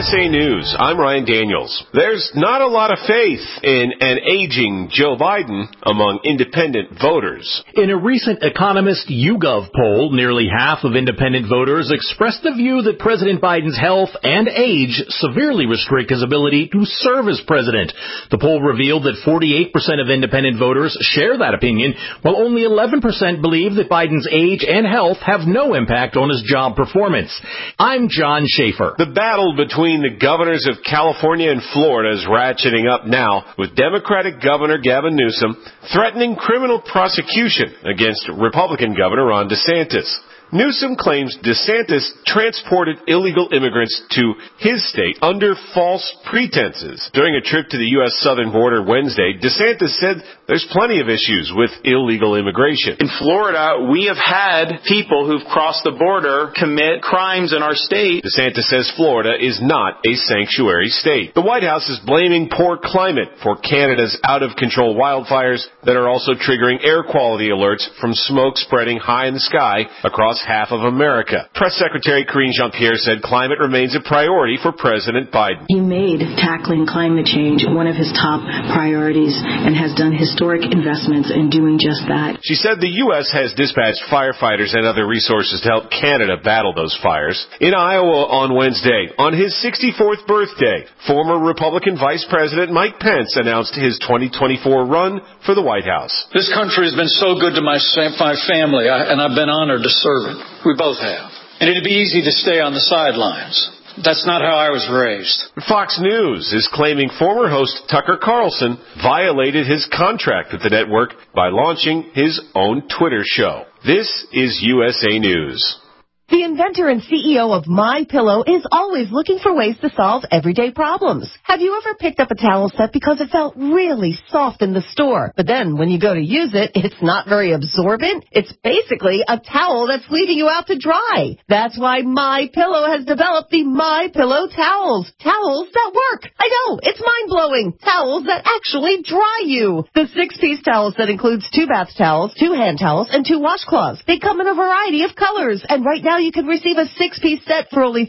USA News, I'm Ryan Daniels. There's not a lot of faith in an aging Joe Biden among independent voters. In a recent Economist YouGov poll, nearly half of independent voters expressed the view that President Biden's health and age severely restrict his ability to serve as president. The poll revealed that 48% of independent voters share that opinion, while only 11% believe that Biden's age and health have no impact on his job performance. I'm John Schaefer. The battle between the governors of California and Florida is ratcheting up now, with Democratic Governor Gavin Newsom threatening criminal prosecution against Republican Governor Ron DeSantis. Newsom claims DeSantis transported illegal immigrants to his state under false pretenses. During a trip to the U.S. southern border Wednesday, DeSantis said there's plenty of issues with illegal immigration. In Florida, we have had people who've crossed the border commit crimes in our state. DeSantis says Florida is not a sanctuary state. The White House is blaming poor climate for Canada's out-of-control wildfires that are also triggering air quality alerts from smoke spreading high in the sky across half of America. Press Secretary Karine Jean-Pierre said climate remains a priority for President Biden. He made tackling climate change one of his top priorities and has done historic investments in doing just that. She said the U.S. has dispatched firefighters and other resources to help Canada battle those fires. In Iowa on Wednesday, on his 64th birthday, former Republican Vice President Mike Pence announced his 2024 run for the White House. This country has been so good to my family, and I've been honored to serve it. We both have. And it'd be easy to stay on the sidelines. That's not how I was raised. Fox News is claiming former host Tucker Carlson violated his contract with the network by launching his own Twitter show. This is USA News. The inventor and CEO of MyPillow is always looking for ways to solve everyday problems. Have you ever picked up a towel set because it felt really soft in the store, but then when you go to use it, it's not very absorbent? It's basically a towel that's leaving you out to dry. That's why MyPillow has developed the MyPillow towels. Towels that work. I know, it's mind-blowing. Towels that actually dry you. The 6-piece towel set includes 2 bath towels, 2 hand towels, and 2 washcloths. They come in a variety of colors, and right now you can receive a 6-piece set for only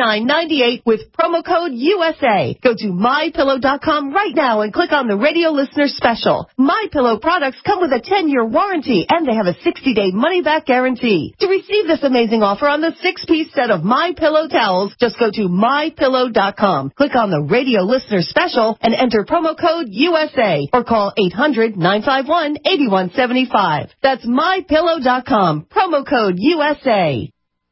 $39.98 with promo code USA. Go to MyPillow.com right now and click on the radio listener special. MyPillow products come with a 10-year warranty, and they have a 60-day money-back guarantee. To receive this amazing offer on the 6-piece set of MyPillow towels, just go to MyPillow.com. Click on the radio listener special and enter promo code USA or call 800-951-8175. That's MyPillow.com. Promo code USA.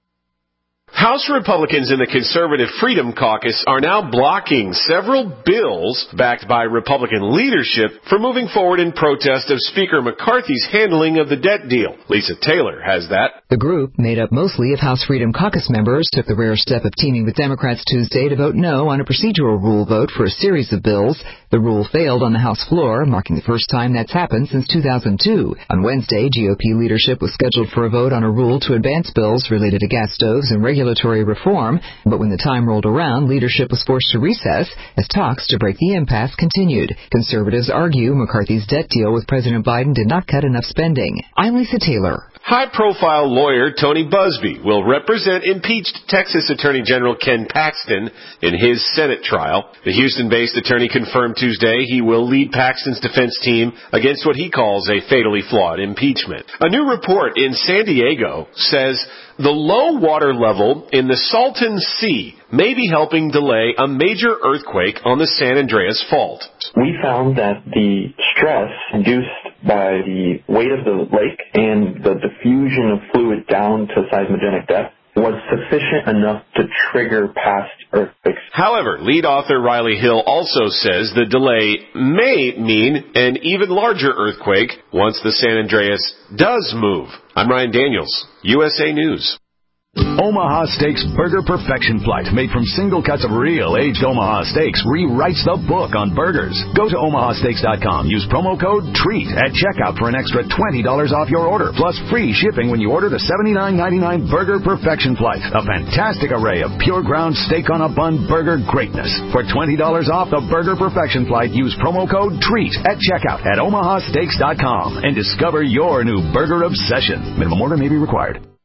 House Republicans in the Conservative Freedom Caucus are now blocking several bills backed by Republican leadership for moving forward in protest of Speaker McCarthy's handling of the debt deal. Lisa Taylor has that. The group, made up mostly of House Freedom Caucus members, took the rare step of teaming with Democrats Tuesday to vote no on a procedural rule vote for a series of bills. The rule failed on the House floor, marking the first time that's happened since 2002. On Wednesday, GOP leadership was scheduled for a vote on a rule to advance bills related to gas stoves and regulatory reform, but when the time rolled around, leadership was forced to recess as talks to break the impasse continued. Conservatives argue McCarthy's debt deal with President Biden did not cut enough spending. I'm Lisa Taylor. High-profile lawyer Tony Buzbee will represent impeached Texas Attorney General Ken Paxton in his Senate trial. The Houston-based attorney confirmed Tuesday he will lead Paxton's defense team against what he calls a fatally flawed impeachment. A new report in San Diego says the low water level in the Salton Sea may be helping delay a major earthquake on the San Andreas Fault. We found that the stress induced by the weight of the lake and the diffusion of fluid down to seismogenic depth was sufficient enough to trigger past earthquakes. However, lead author Riley Hill also says the delay may mean an even larger earthquake once the San Andreas does move. I'm Ryan Daniels, USA News. Omaha Steaks Burger Perfection Flight, made from single cuts of real aged Omaha steaks, rewrites the book on burgers. Go to omahasteaks.com. Use promo code TREAT at checkout for an extra $20 off your order, plus free shipping when you order the $79.99 Burger Perfection Flight. A fantastic array of pure ground steak on a bun burger greatness. For $20 off the Burger Perfection Flight, use promo code TREAT at checkout at omahasteaks.com and discover your new burger obsession. Minimum order may be required.